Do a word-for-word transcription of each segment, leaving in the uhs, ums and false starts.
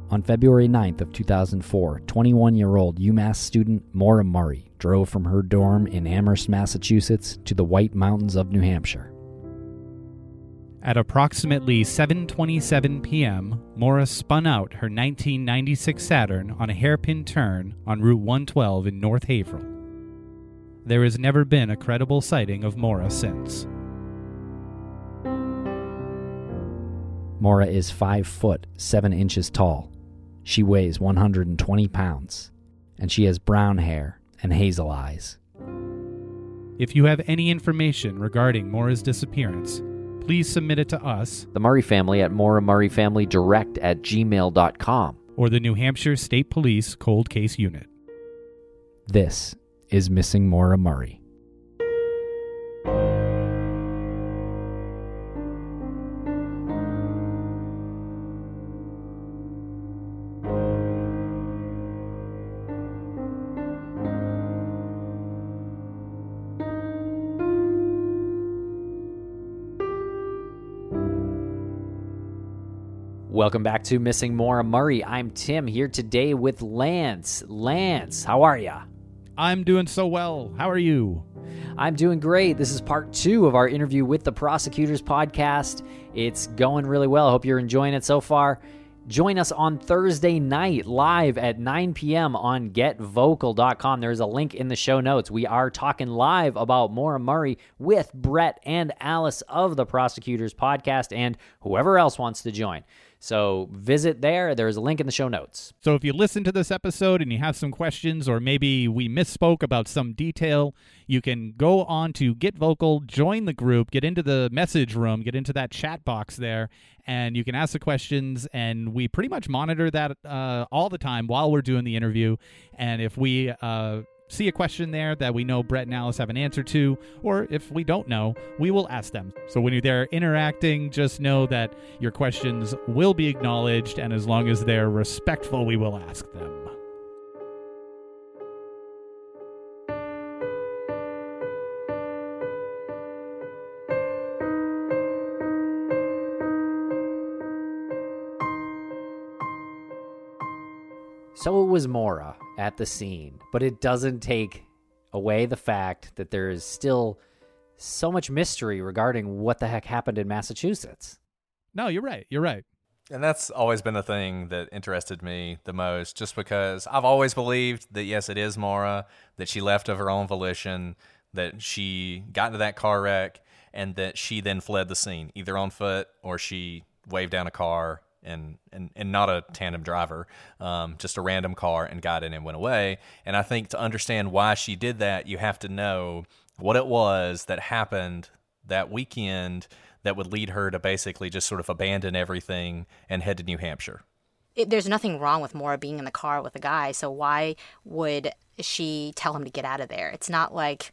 On February ninth of two thousand four, twenty-one-year-old UMass student Maura Murray drove from her dorm in Amherst, Massachusetts to the White Mountains of New Hampshire. At approximately seven twenty-seven p.m., Maura spun out her nineteen ninety-six Saturn on a hairpin turn on Route one twelve in North Haverhill. There has never been a credible sighting of Maura since. Maura is five foot seven inches tall. She weighs one hundred twenty pounds, and she has brown hair and hazel eyes. If you have any information regarding Maura's disappearance, please submit it to us, The Murray Family, at Maura Murray Family Direct at gmail dot com. or the New Hampshire State Police Cold Case Unit. This is Missing Maura Murray. Welcome back to Missing Maura Murray. I'm Tim, here today with Lance. Lance, how are ya? I'm doing so well. How are you? I'm doing great. This is part two of our interview with the Prosecutors podcast. It's going really well. I hope you're enjoying it so far. Join us on Thursday night live at nine p.m. on get vocal dot com. There's a link in the show notes. We are talking live about Maura Murray with Brett and Alice of the Prosecutors podcast and whoever else wants to join. So visit there. There's a link in the show notes. So if you listen to this episode and you have some questions, or maybe we misspoke about some detail, you can go on to Get Vocal, join the group, get into the message room, get into that chat box there, and you can ask the questions, and we pretty much monitor that uh, all the time while we're doing the interview. And if we uh, see a question there that we know Brett and Alice have an answer to, or if we don't know, we will ask them. So when you're there interacting, just know that your questions will be acknowledged, and as long as they're respectful, we will ask them. So it was Maura at the scene, but it doesn't take away the fact that there is still so much mystery regarding what the heck happened in Massachusetts. No, you're right. You're right. And that's always been the thing that interested me the most, just because I've always believed that, yes, it is Maura, that she left of her own volition, that she got into that car wreck, and that she then fled the scene, either on foot or she waved down a car and and, and not a tandem driver, um, just a random car, and got in and went away. And I think to understand why she did that, you have to know what it was that happened that weekend that would lead her to basically just sort of abandon everything and head to New Hampshire. It, there's nothing wrong with Maura being in the car with a guy, so why would she tell him to get out of there? It's not like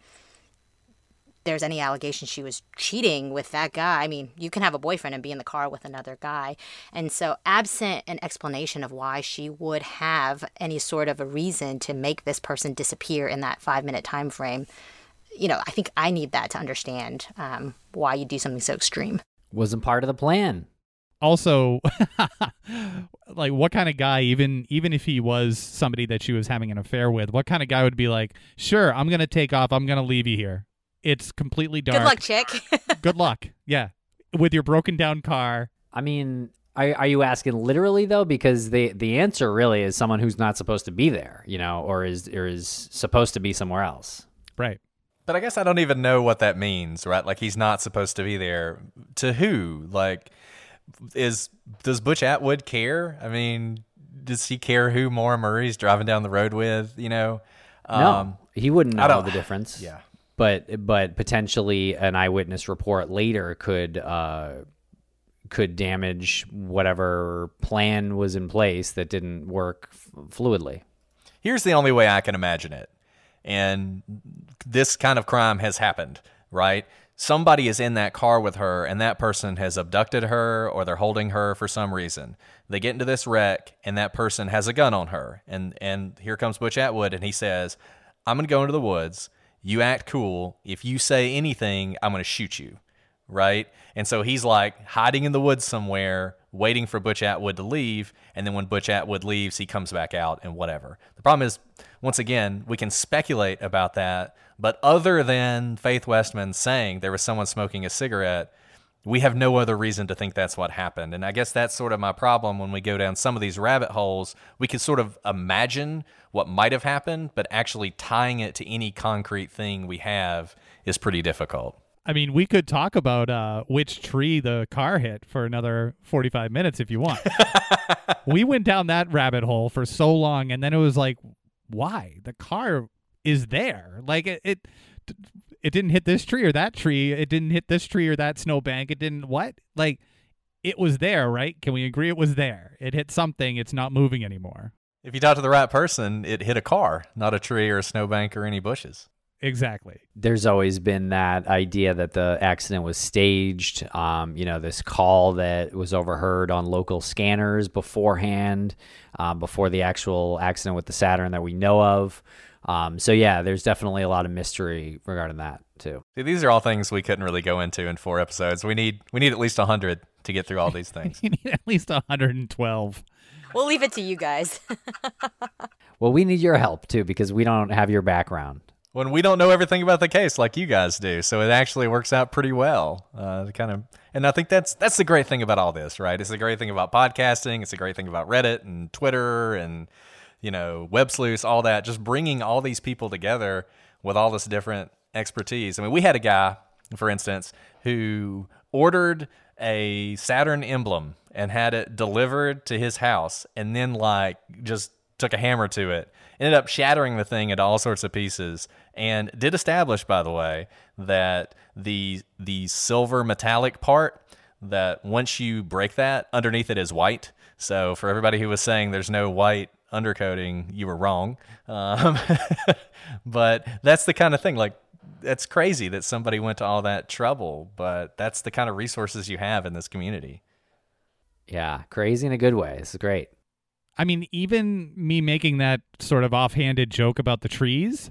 there's any allegation she was cheating with that guy. I mean, you can have a boyfriend and be in the car with another guy. And so absent an explanation of why she would have any sort of a reason to make this person disappear in that five-minute time frame, you know, I think I need that to understand um, why you do something so extreme. Wasn't part of the plan. Also, like, what kind of guy, even even if he was somebody that she was having an affair with, what kind of guy would be like, sure, I'm going to take off, I'm going to leave you here. It's completely dark. Good luck, chick. Good luck. Yeah. With your broken down car. I mean, are, are you asking literally, though? Because the, the answer really is someone who's not supposed to be there, you know, or is or is supposed to be somewhere else. Right. But I guess I don't even know what that means, right? Like, he's not supposed to be there. To who? Like, is does Butch Atwood care? I mean, does he care who Maura Murray's driving down the road with, you know? Um, no, he wouldn't I know don't- the difference. Yeah. But but potentially an eyewitness report later could uh, could damage whatever plan was in place that didn't work f- fluidly. Here's the only way I can imagine it. And this kind of crime has happened, right? Somebody is in that car with her, and that person has abducted her, or they're holding her for some reason. They get into this wreck, and that person has a gun on her. And, and here comes Butch Atwood, and he says, I'm going to go into the woods. You act cool. If you say anything, I'm going to shoot you, right? And so he's like hiding in the woods somewhere, waiting for Butch Atwood to leave, and then when Butch Atwood leaves, he comes back out and whatever. The problem is, once again, we can speculate about that, but other than Faith Westman saying there was someone smoking a cigarette, we have no other reason to think that's what happened. And I guess that's sort of my problem when we go down some of these rabbit holes. We can sort of imagine what might have happened, but actually tying it to any concrete thing we have is pretty difficult. I mean, we could talk about uh, which tree the car hit for another forty-five minutes if you want. We went down that rabbit hole for so long, and then it was like, why? The car is there. Like, it it, it didn't hit this tree or that tree. It didn't hit this tree or that snowbank. It didn't what? Like, it was there, right? Can we agree it was there? It hit something. It's not moving anymore. If you talk to the right person, it hit a car, not a tree or a snowbank or any bushes. Exactly. There's always been that idea that the accident was staged. Um, you know, this call that was overheard on local scanners beforehand, um, before the actual accident with the Saturn that we know of. Um, so yeah, there's definitely a lot of mystery regarding that too. See, these are all things we couldn't really go into in four episodes. We need we need at least a hundred to get through all these things. You need at least one hundred twelve. We'll leave it to you guys. Well, we need your help too because we don't have your background. When we don't know everything about the case like you guys do, so it actually works out pretty well. Uh, kind of, and I think that's that's the great thing about all this, right? It's the great thing about podcasting. It's the great thing about Reddit and Twitter and you know Web Sleuths, all that. Just bringing all these people together with all this different expertise. I mean, we had a guy, for instance, who ordered a Saturn emblem and had it delivered to his house, and then like just took a hammer to it. Ended up shattering the thing into all sorts of pieces, and did establish, by the way, that the the silver metallic part, that once you break that, underneath it is white. So for everybody who was saying there's no white undercoating, you were wrong. Um, but that's the kind of thing, like, that's crazy that somebody went to all that trouble, but that's the kind of resources you have in this community. Yeah, crazy in a good way. This is great. I mean, even me making that sort of offhanded joke about the trees,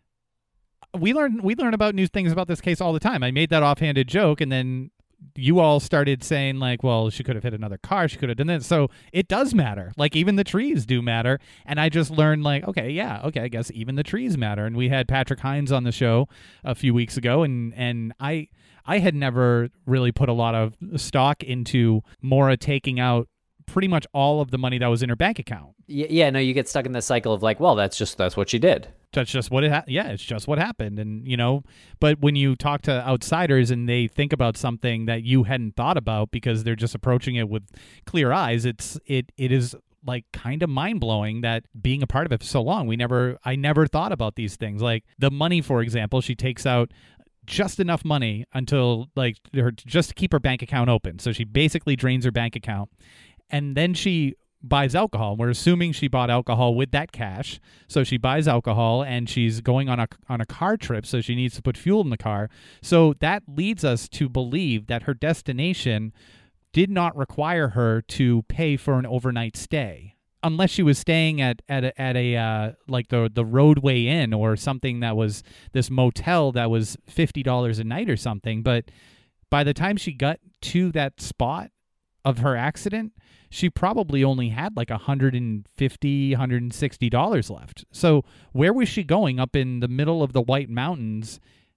we learn we learn about new things about this case all the time. I made that offhanded joke, and then you all started saying, like, well, she could have hit another car. She could have done this. So it does matter. Like, even the trees do matter. And I just learned, like, okay, yeah, okay, I guess even the trees matter. And we had Patrick Hines on the show a few weeks ago, and, and I I had never really put a lot of stock into Maura taking out pretty much all of the money that was in her bank account. Yeah, yeah, no, you get stuck in the cycle of like, well, that's just that's what she did. That's just what it ha- yeah, it's just what happened. And, you know, but when you talk to outsiders and they think about something that you hadn't thought about because they're just approaching it with clear eyes, it's it it is like kind of mind-blowing that being a part of it for so long, we never I never thought about these things. Like the money, for example, she takes out just enough money until like her just to keep her bank account open. So she basically drains her bank account. And then she buys alcohol. We're assuming she bought alcohol with that cash. So she buys alcohol, and she's going on a on a car trip, so she needs to put fuel in the car. So that leads us to believe that her destination did not require her to pay for an overnight stay, unless she was staying at at a, at a uh, like the the Roadway Inn or something that was this motel that was fifty dollars a night or something. But by the time she got to that spot of her accident, she probably only had like one hundred fifty dollars, one hundred sixty dollars left. So where was she going up in the middle of the White Mountains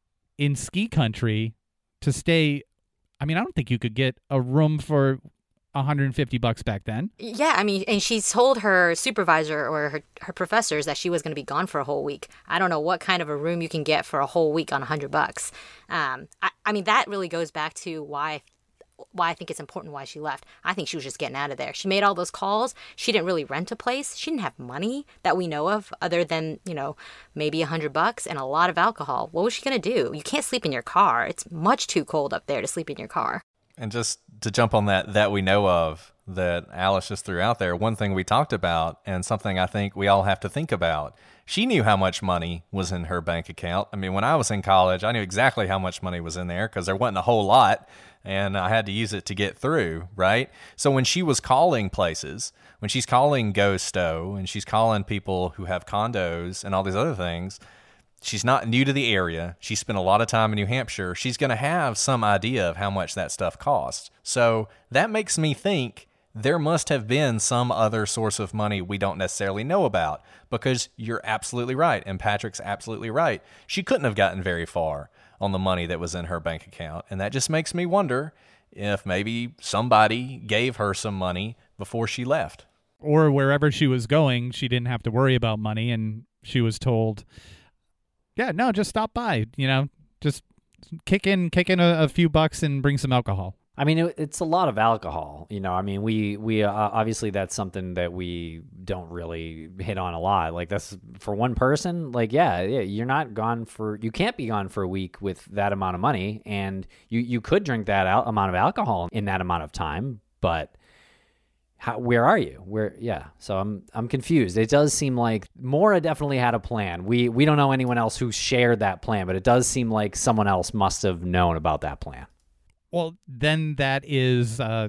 in ski country to stay? I mean, I don't think you could get a room for one hundred fifty bucks back then. Yeah, I mean, and she told her supervisor or her, her professors that she was going to be gone for a whole week. I don't know what kind of a room you can get for a whole week on one hundred bucks. Um, I, I mean, that really goes back to why why I think it's important why she left. I think she was just getting out of there. She made all those calls. She didn't really rent a place. She didn't have money that we know of other than, you know, maybe a hundred bucks and a lot of alcohol. What was she going to do? You can't sleep in your car. It's much too cold up there to sleep in your car. And just to jump on that, that we know of that Alice just threw out there, one thing we talked about and something I think we all have to think about, she knew how much money was in her bank account. I mean, when I was in college, I knew exactly how much money was in there because there wasn't a whole lot, and I had to use it to get through, right? So when she was calling places, when she's calling Go-Stow and she's calling people who have condos and all these other things, she's not new to the area. She spent a lot of time in New Hampshire. She's going to have some idea of how much that stuff costs. So that makes me think there must have been some other source of money we don't necessarily know about, because you're absolutely right, and Patrick's absolutely right. She couldn't have gotten very far on the money that was in her bank account, and that just makes me wonder if maybe somebody gave her some money before she left. Or wherever she was going, she didn't have to worry about money, and she was told, yeah, no, just stop by, you know, just kick in, kick in a, a few bucks and bring some alcohol. I mean, it, it's a lot of alcohol, you know. I mean, we we uh, obviously that's something that we don't really hit on a lot. Like, that's for one person. Like, yeah, yeah, you're not gone for, you can't be gone for a week with that amount of money, and you you could drink that al- amount of alcohol in that amount of time. But how, where are you? Where? Yeah. So I'm I'm confused. It does seem like Maura definitely had a plan. We we don't know anyone else who shared that plan, but it does seem like someone else must have known about that plan. Well, then that is uh,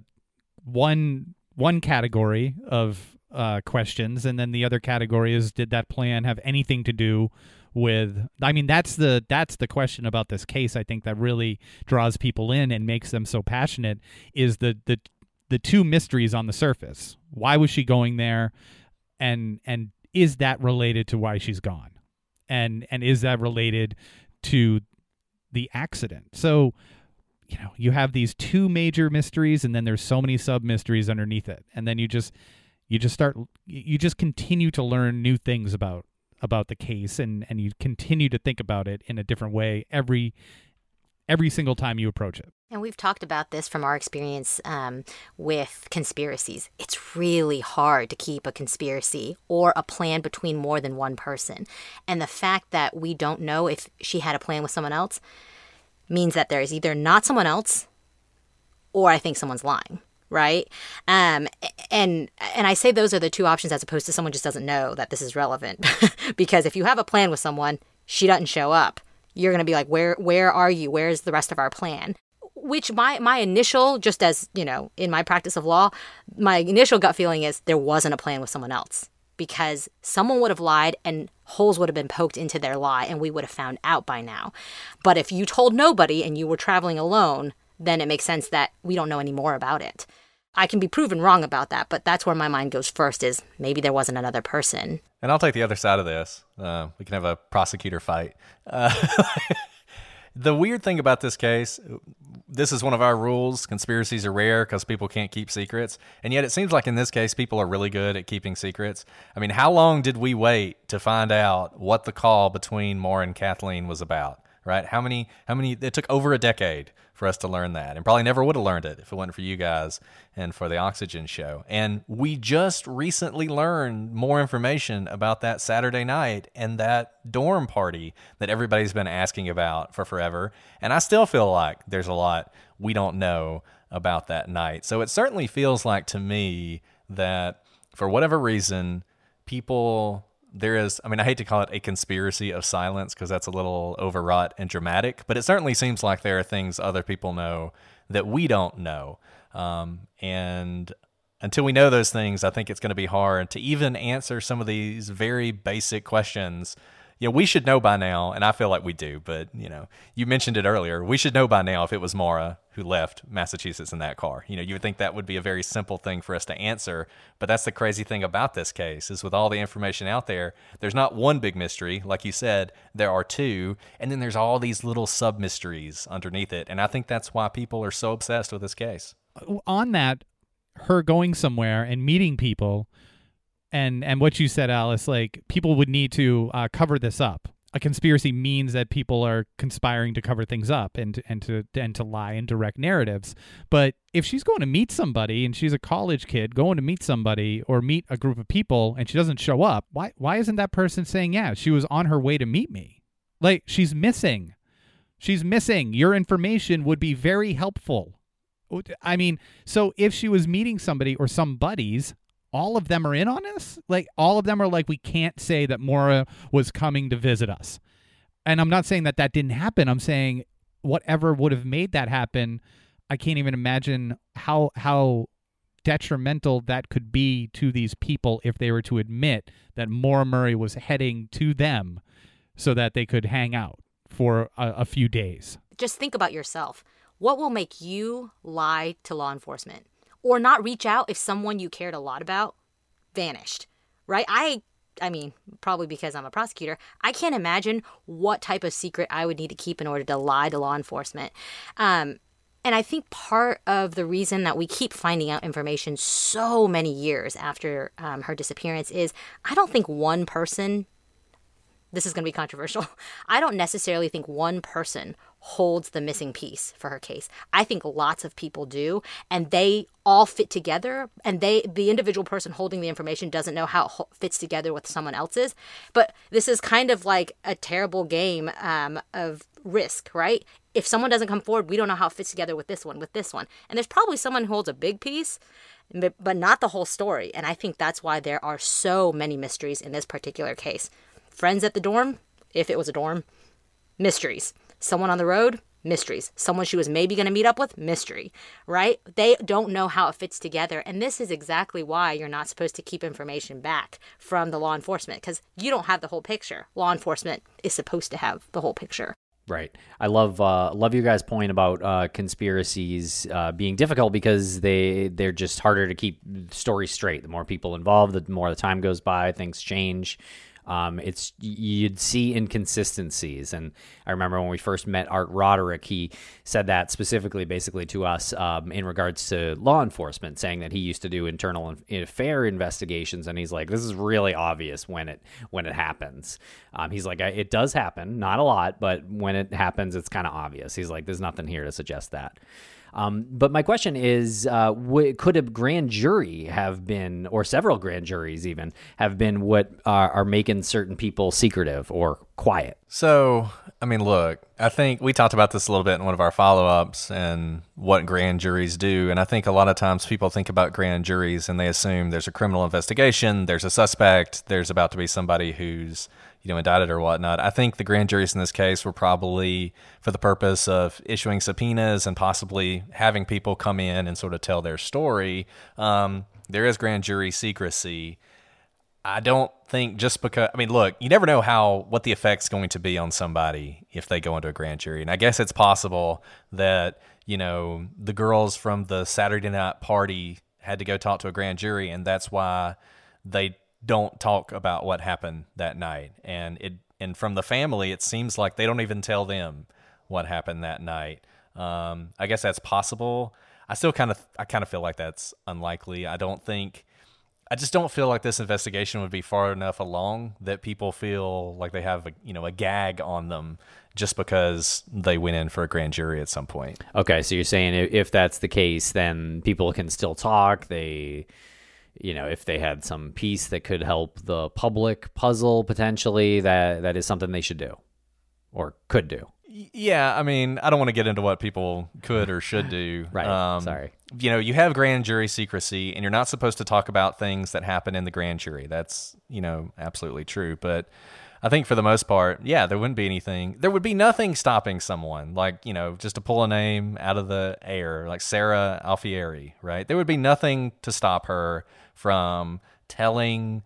one one category of uh, questions, and then the other category is, did that plan have anything to do with? I mean, that's the that's the question about this case. I think that really draws people in and makes them so passionate. Is the the the two mysteries on the surface? Why was she going there, and and is that related to why she's gone, and and is that related to the accident? So, you know, you have these two major mysteries, and then there's so many sub mysteries underneath it, and then you just you just start you just continue to learn new things about about the case, and and you continue to think about it in a different way every every single time you approach it. And we've talked about this from our experience um, with conspiracies. It's really hard to keep a conspiracy or a plan between more than one person, and the fact that we don't know if she had a plan with someone else means that there is either not someone else, or I think someone's lying, right? Um, and and I say those are the two options, as opposed to someone just doesn't know that this is relevant. Because if you have a plan with someone, she doesn't show up, you're going to be like, where where are you? Where's the rest of our plan? Which my, my initial, just as, you know, in my practice of law, my initial gut feeling is there wasn't a plan with someone else. Because someone would have lied and holes would have been poked into their lie, and we would have found out by now. But if you told nobody and you were traveling alone, then it makes sense that we don't know any more about it. I can be proven wrong about that, but that's where my mind goes first, is maybe there wasn't another person. And I'll take the other side of this. Uh, we can have a prosecutor fight. Uh, the weird thing about this case, this is one of our rules. Conspiracies are rare because people can't keep secrets. And yet it seems like in this case, people are really good at keeping secrets. I mean, how long did we wait to find out what the call between Maura and Kathleen was about, right? How many, how many, it took over a decade for us to learn that, and probably never would have learned it if it wasn't for you guys and for the Oxygen Show. And we just recently learned more information about that Saturday night and that dorm party that everybody's been asking about for forever. And I still feel like there's a lot we don't know about that night. So it certainly feels like to me that for whatever reason, people... There is, I mean, I hate to call it a conspiracy of silence because that's a little overwrought and dramatic, but it certainly seems like there are things other people know that we don't know. Um, and until we know those things, I think it's going to be hard to even answer some of these very basic questions. You know, we should know by now, and I feel like we do, but, you know, you mentioned it earlier. We should know by now if it was Maura who left Massachusetts in that car. You know, you would think that would be a very simple thing for us to answer, but that's the crazy thing about this case, is with all the information out there, there's not one big mystery. Like you said, there are two, and then there's all these little sub-mysteries underneath it, and I think that's why people are so obsessed with this case. On that, her going somewhere and meeting people, And and what you said, Alice, like, people would need to uh, cover this up. A conspiracy means that people are conspiring to cover things up and to, and to and to lie and direct narratives. But if she's going to meet somebody and she's a college kid going to meet somebody or meet a group of people and she doesn't show up, why why isn't that person saying, yeah, she was on her way to meet me? Like, she's missing. She's missing. Your information would be very helpful. I mean, so if she was meeting somebody or some buddies, all of them are in on this? Like, all of them are like, we can't say that Maura was coming to visit us. And I'm not saying that that didn't happen. I'm saying whatever would have made that happen, I can't even imagine how how detrimental that could be to these people if they were to admit that Maura Murray was heading to them so that they could hang out for a, a few days. Just think about yourself. What will make you lie to law enforcement? or not reach out if someone you cared a lot about vanished, right? I I mean, probably because I'm a prosecutor, I can't imagine what type of secret I would need to keep in order to lie to law enforcement. Um, and I think part of the reason that we keep finding out information so many years after um, her disappearance is I don't think one person, this is going to be controversial, I don't necessarily think one person holds the missing piece for her case. I think lots of people do, and they all fit together, and they the individual person holding the information doesn't know how it ho- fits together with someone else's. But this is kind of like a terrible game um, of risk, right? If someone doesn't come forward, we don't know how it fits together with this one, with this one. And there's probably someone who holds a big piece, but, but not the whole story. And I think that's why there are so many mysteries in this particular case. Friends at the dorm, if it was a dorm, mysteries. Someone on the road, mysteries. Someone she was maybe going to meet up with, mystery, right? They don't know how it fits together. And this is exactly why you're not supposed to keep information back from the law enforcement, because you don't have the whole picture. Law enforcement is supposed to have the whole picture. Right. I love uh, love you guys' point about uh, conspiracies uh, being difficult because they, they're just harder to keep stories straight. The more people involved, the more the time goes by, things change. Um, it's you'd see inconsistencies, and I remember when we first met Art Roderick, he said that specifically, basically to us um, in regards to law enforcement, saying that he used to do internal affair investigations, and he's like, "This is really obvious when it when it happens." Um, he's like, "It does happen, not a lot, but when it happens, it's kind of obvious." He's like, "There's nothing here to suggest that." Um, but my question is, uh, w- could a grand jury have been, or several grand juries even, have been what are, are making certain people secretive or quiet? So, I mean, look, I think we talked about this a little bit in one of our follow-ups and what grand juries do. And I think a lot of times people think about grand juries and they assume there's a criminal investigation, there's a suspect, there's about to be somebody who's, you know, indicted or whatnot. I think the grand juries in this case were probably for the purpose of issuing subpoenas and possibly having people come in and sort of tell their story. Um, there is grand jury secrecy. I don't think just because, I mean, look, you never know how, what the effect's going to be on somebody if they go into a grand jury. And I guess it's possible that, you know, the girls from the Saturday night party had to go talk to a grand jury, and that's why they don't talk about what happened that night. And it, and from the family, it seems like they don't even tell them what happened that night. Um, I guess that's possible. I still kind of, I kind of feel like that's unlikely. I don't think, I just don't feel like this investigation would be far enough along that people feel like they have a, you know, a gag on them just because they went in for a grand jury at some point. Okay, so you're saying if that's the case, then people can still talk. They, you know, if they had some piece that could help the public puzzle potentially, that that is something they should do or could do. Yeah, I mean, I don't want to get into what people could or should do. Right, um, sorry. You know, you have grand jury secrecy, and you're not supposed to talk about things that happen in the grand jury. That's, you know, absolutely true. But I think for the most part, yeah, there wouldn't be anything. There would be nothing stopping someone, like, you know, just to pull a name out of the air, like Sarah Alfieri, right? There would be nothing to stop her from telling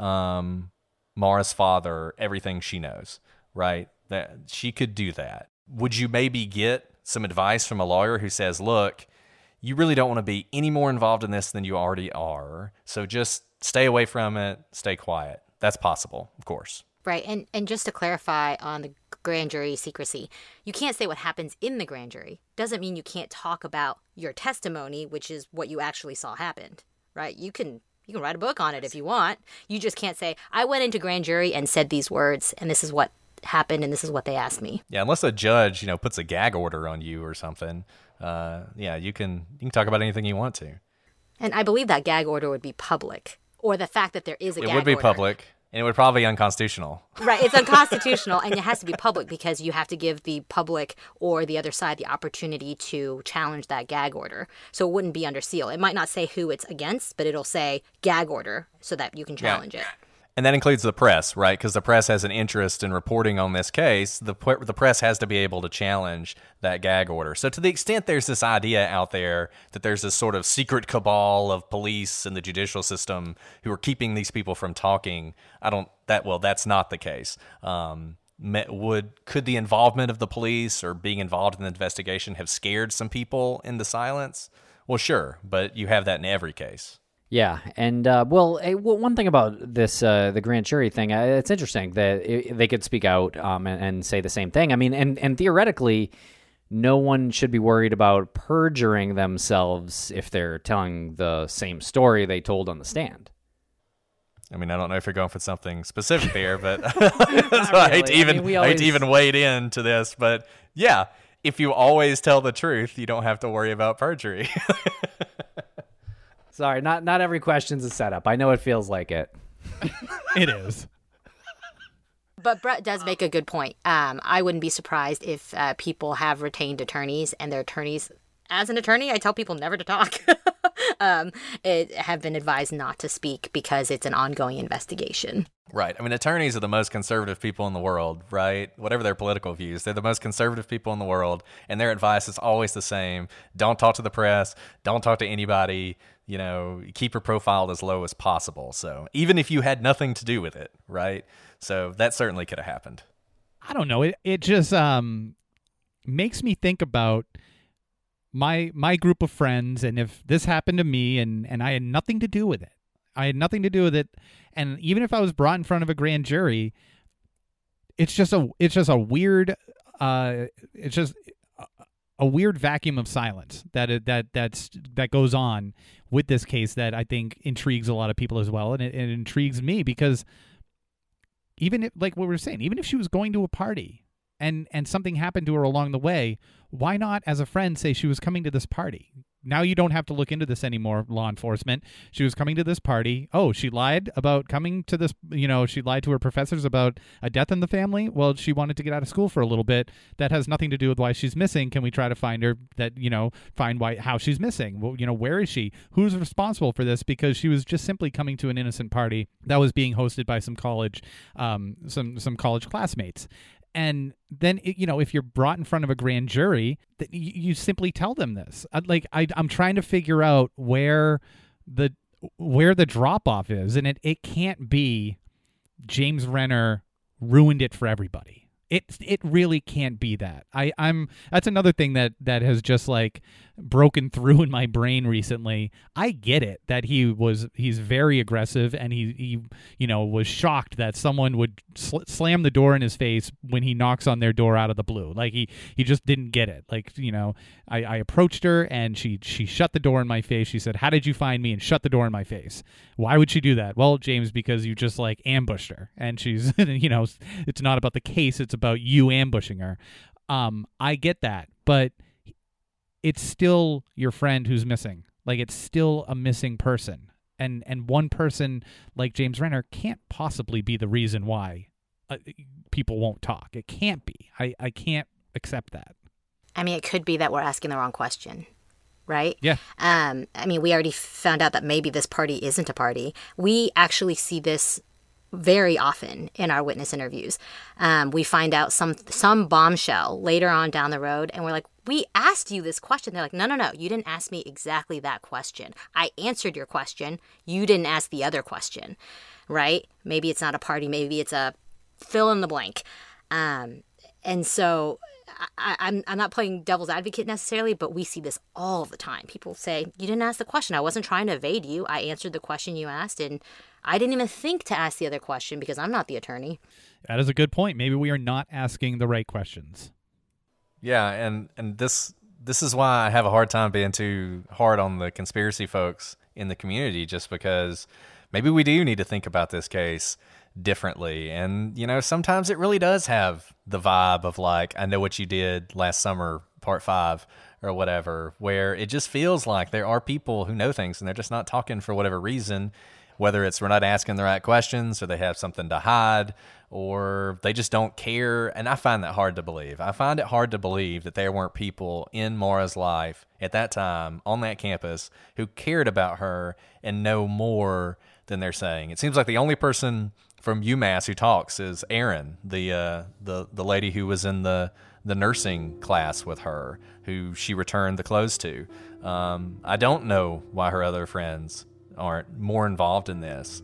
um, Maura's father everything she knows, right? That she could do that. Would you maybe get some advice from a lawyer who says, look, you really don't want to be any more involved in this than you already are, so just stay away from it, stay quiet. That's possible, of course. Right. And and just to clarify on the grand jury secrecy, you can't say what happens in the grand jury. Doesn't mean you can't talk about your testimony, which is what you actually saw happened, right? You can you can write a book on it if you want. You just can't say, I went into grand jury and said these words, and this is what happened, and this is what they asked me. Yeah, unless a judge, you know, puts a gag order on you or something. Uh, yeah, you can you can talk about anything you want to. And I believe that gag order would be public, or the fact that there is a it gag order. It would be public, and it would probably be unconstitutional. Right, it's unconstitutional, and it has to be public because you have to give the public or the other side the opportunity to challenge that gag order. So it wouldn't be under seal. It might not say who it's against, but it'll say gag order so that you can challenge yeah. it. And that includes the press, right? Because the press has an interest in reporting on this case. The the press has to be able to challenge that gag order. So to the extent there's this idea out there that there's this sort of secret cabal of police and the judicial system who are keeping these people from talking, I don't that well, that's not the case. Um, would could the involvement of the police or being involved in the investigation have scared some people into silence? Well, sure, but you have that in every case. Yeah, and uh, well, eh, well, one thing about this, uh, the grand jury thing, uh, it's interesting that it, they could speak out um, and, and say the same thing. I mean, and, and theoretically, no one should be worried about perjuring themselves if they're telling the same story they told on the stand. I mean, I don't know if you're going for something specific there, but so I hate to even I, mean, always... I hate to even wade into this, but yeah, if you always tell the truth, you don't have to worry about perjury. Sorry, not not every question's a setup. I know it feels like it. It is. But Brett does make a good point. Um, I wouldn't be surprised if uh, people have retained attorneys, and their attorneys, as an attorney, I tell people never to talk, um, it, have been advised not to speak because it's an ongoing investigation. Right. I mean, attorneys are the most conservative people in the world, right? Whatever their political views, they're the most conservative people in the world, and their advice is always the same. Don't talk to the press. Don't talk to anybody. You know, keep your profile as low as possible. So even if you had nothing to do with it, right? So that certainly could have happened. I don't know. It it just um makes me think about my my group of friends, and if this happened to me and, and I had nothing to do with it. I had nothing to do with it. And even if I was brought in front of a grand jury, it's just a it's just a weird uh it's just a, a weird vacuum of silence that it, that that's that goes on with this case that I think intrigues a lot of people as well, and it, it intrigues me because even if, like what we were saying, even if she was going to a party and and something happened to her along the way, why not as a friend say she was coming to this party? Now you don't have to look into this anymore, law enforcement. She was coming to this party. Oh, she lied about coming to this, you know, she lied to her professors about a death in the family. Well, she wanted to get out of school for a little bit. That has nothing to do with why she's missing. Can we try to find her, that, you know, find why, how she's missing? Well, you know, where is she? Who's responsible for this? Because she was just simply coming to an innocent party that was being hosted by some college, um, some, some college classmates. And then, you know, if you're brought in front of a grand jury, you, you simply tell them this. Like, I, I'm trying to figure out where the where the drop off is, and it, it can't be James Renner ruined it for everybody. It it really can't be that. I, I'm that's another thing that, that has just like broken through in my brain recently. I get it that he was he's very aggressive, and he, he you know was shocked that someone would sl- slam the door in his face when he knocks on their door out of the blue. Like he, he just didn't get it. Like, you know, I, I approached her and she she shut the door in my face. She said, "How did you find me?" and shut the door in my face. Why would she do that? Well, James, because you just like ambushed her, and she's you know it's not about the case. It's about you ambushing her. Um, I get that, but it's still your friend who's missing. Like, it's still a missing person. And and one person like James Renner can't possibly be the reason why uh, people won't talk. It can't be. I, I can't accept that. I mean, it could be that we're asking the wrong question, right? Yeah. Um, I mean, we already found out that maybe this party isn't a party. We actually see this very often in our witness interviews. Um, we find out some some bombshell later on down the road, and we're like, we asked you this question. They're like, no, no, no, you didn't ask me exactly that question. I answered your question. You didn't ask the other question, right? Maybe it's not a party. Maybe it's a fill in the blank. Um, and so I, I'm, I'm not playing devil's advocate necessarily, but we see this all the time. People say, you didn't ask the question. I wasn't trying to evade you. I answered the question you asked, and I didn't even think to ask the other question because I'm not the attorney. That is a good point. Maybe we are not asking the right questions. Yeah, and, and this this is why I have a hard time being too hard on the conspiracy folks in the community, just because maybe we do need to think about this case differently. And, you know, sometimes it really does have the vibe of like, I Know What You Did Last Summer, part five, or whatever, where it just feels like there are people who know things and they're just not talking for whatever reason, whether it's we're not asking the right questions or they have something to hide or they just don't care. And I find that hard to believe. I find it hard to believe that there weren't people in Maura's life at that time on that campus who cared about her and know more than they're saying. It seems like the only person from UMass who talks is Erin, the uh, the the lady who was in the the nursing class with her, who she returned the clothes to. Um, I don't know why her other friends aren't more involved in this.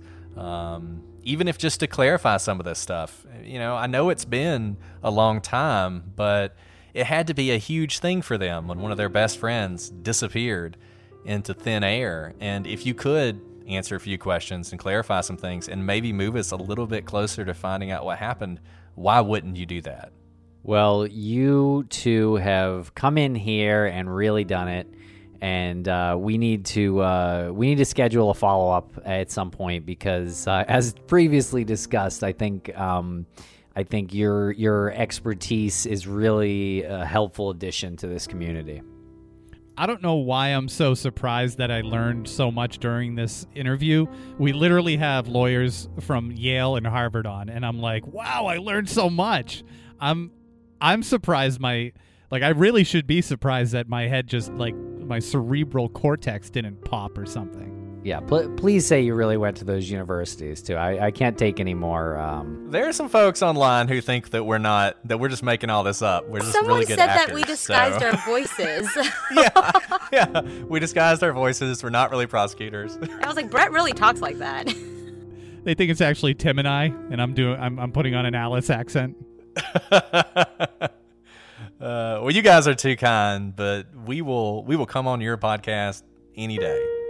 Um, even if just to clarify some of this stuff, you know, I know it's been a long time, but it had to be a huge thing for them when one of their best friends disappeared. into thin air. And if you could answer a few questions and clarify some things and maybe move us a little bit closer to finding out what happened, why wouldn't you do that? Well, you two have come in here and really done it, and uh, we need to uh, we need to schedule a follow up at some point because, uh, as previously discussed, I think um, I think your your expertise is really a helpful addition to this community. I don't know why I'm so surprised that I learned so much during this interview. We literally have lawyers from Yale and Harvard on, and I'm like, wow, I learned so much. I'm I'm surprised my like I really should be surprised that my head just like my cerebral cortex didn't pop or something. Yeah, pl- please say you really went to those universities too. I, I can't take any more. Um... There are some folks online who think that we're not, that we're just making all this up. We're just Someone really good said actors, that we disguised so. our voices. yeah, yeah, we disguised our voices. We're not really prosecutors. I was like, Brett really talks like that. They think it's actually Tim and I, and I'm doing I'm I'm putting on an Alice accent. uh, well, you guys are too kind, but we will we will come on your podcast any day.